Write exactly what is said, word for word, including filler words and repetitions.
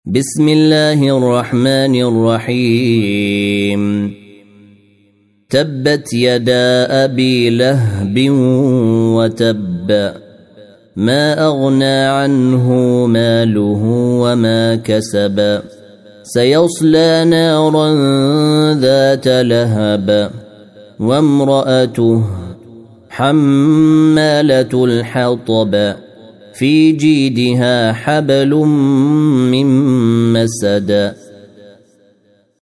بسم الله الرحمن الرحيم تبت يدا أبي لهب وتب ما أغنى عنه ماله وما كسب سيصلى نارا ذات لهب وامرأته حمالة الحطب في جيدها حبل من مسد